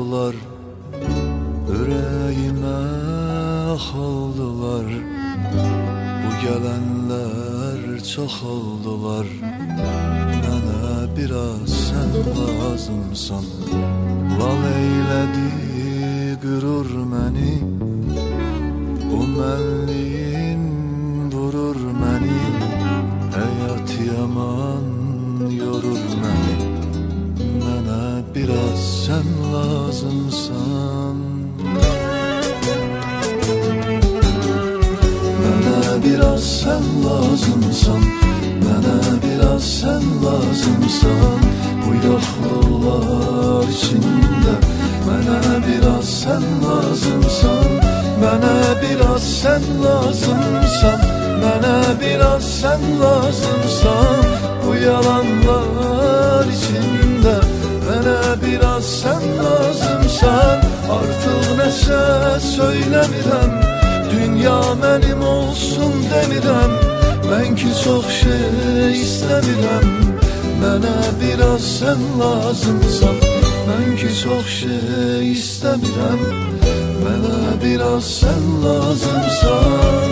saldılar, ürəyimə xaldılar. Bu gələnlər çox oldular, mənə biraz sən lazımsan. Lal eylədi, qürur məni, bu mənliyin vurur məni. Həyat yaman yorur məni, mənə biraz sən lazımsan. Mənə biraz sən lazımsan, mənə biraz sən lazımsan. Bu yoxluqlar içində mənə biraz sən lazımsan. Mənə biraz sən lazımsan, mənə biraz sən lazımsan. Bu yalanlar içində mənə biraz sən lazımsan. Artıq nəsə söyləmirəm, dünya mənim olsun demirəm. Mən ki çox şey istəmirəm, mənə biraz sən lazımsan. Mən ki çox şey istəmirəm, mənə biraz sən lazımsan.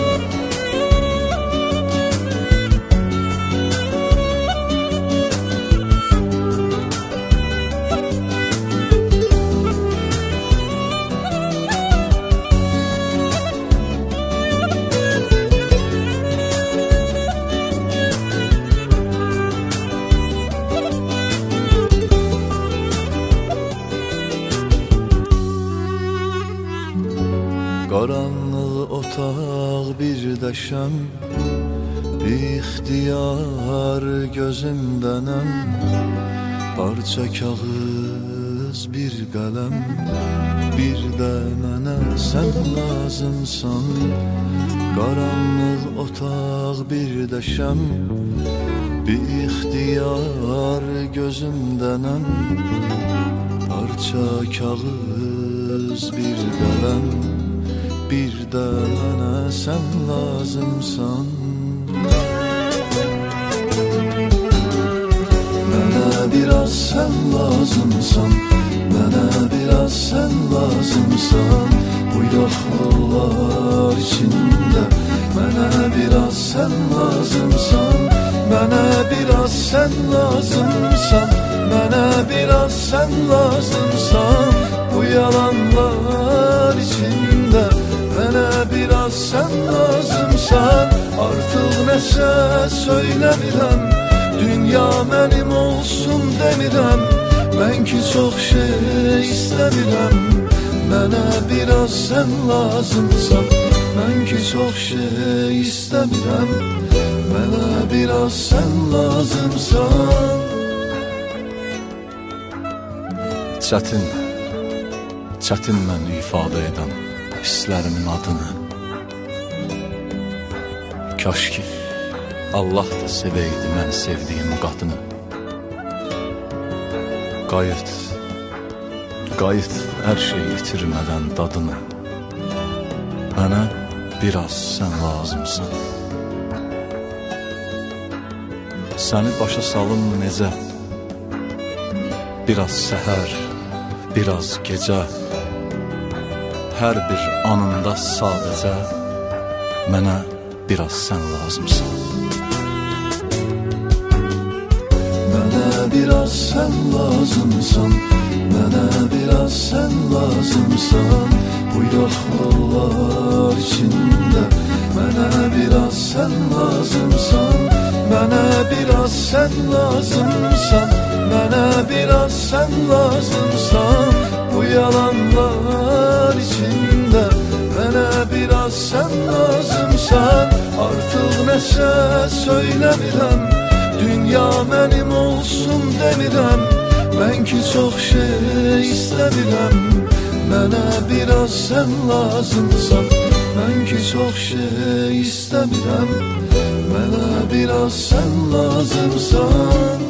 Qaranlıq otaq bir dəşəm, ixtiyar gözümdənəm. Parça kağız bir qələm, bir də mənə sən lazımsan. Qaranlıq otaq bir dəşəm, ixtiyar gözümdənəm. Parça kağız bir qələm, bir də mənə sən lazımsan. Mənə biraz sən lazımsan, mənə biraz sən lazımsan. Bu yoxluqlar içində mənə biraz sən lazımsan. Mənə biraz sən lazımsan, mənə biraz sən lazımsan. Bu yalanlar içində mənə biraz sən lazımsan. Artıq nəsə söyləmirəm, dünya mənim olsun demirəm. Mən ki çox şey istəmirəm, mənə biraz sən lazımsan. Mən ki çox şey istəmirəm, mənə biraz sən lazımsan. Çətin mən ifadə edən hisslərimin adını. Kaş ki Allah da sevəydi mən sevdiyim qadını. Qayıt hər şey itirmədən dadını. Mənə biraz sən lazımsan. Səni başa salım necə, biraz səhər, biraz gecə. Hər bir anında sadəcə mənə biraz sən lazımsan. Mənə biraz sən lazımsan, mənə biraz sən lazımsan. Bu yoxluqlar içində mənə biraz sən lazımsan. Mənə biraz sən lazımsan, mənə biraz sən lazımsan. Bu yalanlar içində mənə biraz sən lazımsan. Artıq nəsə söyləmirəm, dünya mənim olsun demirəm. Mən ki çox şey istəmirəm, mənə biraz sən lazımsan. Mən ki çox şey istəmirəm, mənə biraz sən lazımsan.